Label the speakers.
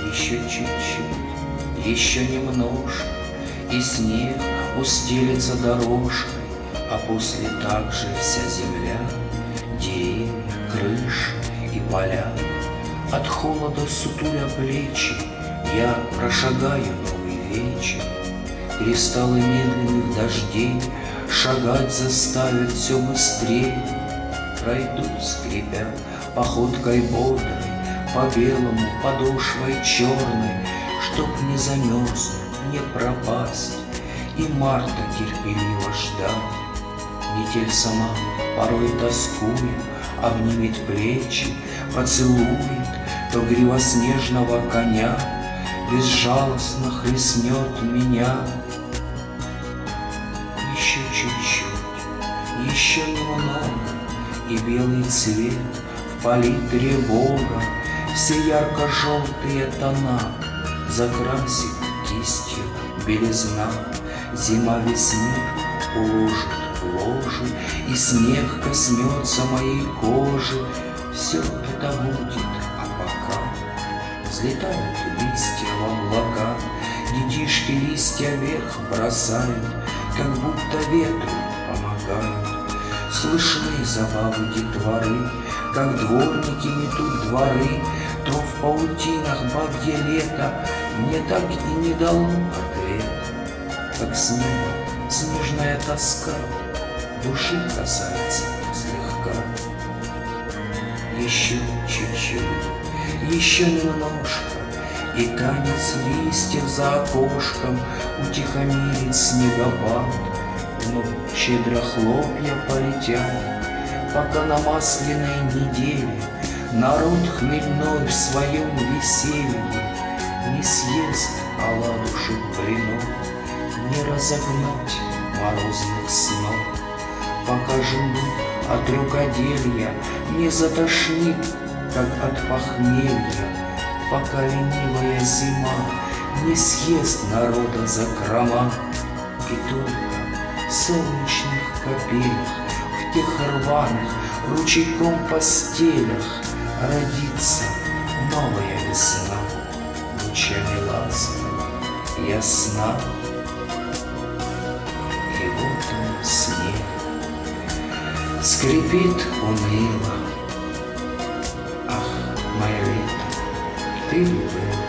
Speaker 1: Еще чуть-чуть, еще немножко, и снег устелится дорожкой, а после также вся земля, деревья, крыши и поля. От холода сутуля плечи я прошагаю новый вечер. Кристаллы медленных дождей шагать заставят все быстрее. Пройду, скрипя походкой бодрой, по белому подошвой черной, чтоб не замерзнуть, не пропасть и марта терпеливо ждать. Метель сама, порой тоскуя, обнимет плечи, поцелует, то грива снежного коня безжалостно хлестнет меня. Еще чуть-чуть, еще немного, и белый цвет в палитре Бога все ярко-желтые тона закрасит кистью белизна. Зима весь мир уложит в ложе, и снег коснется моей кожи. Все это будет, а пока взлетают листья в облака, детишки листья вверх бросают, как будто ветру помогают. Слышны забавы детворы, как дворники метут дворы, то в паутинах бабье лето мне так и не дало ответ. Как с неба снежная тоска души касается слегка. Еще чуть-чуть, еще немножко, и танец листьев за окошком утихомирит снегопад. Вновь щедро хлопья полетят, пока на масляной неделе народ хмельной в своем веселье не съест оладушек блинов, не разогнать морозных снов. Пока жену от рукоделья не затошнит, как от похмелья, пока ленивая зима не съест народа закрома. И только в солнечных капелях, в тех рваных ручейком постелях родится новая весна, лучами ласкова, ясна. И вот он, снег, скрипит уныло. Ах, мое лето, ты любила.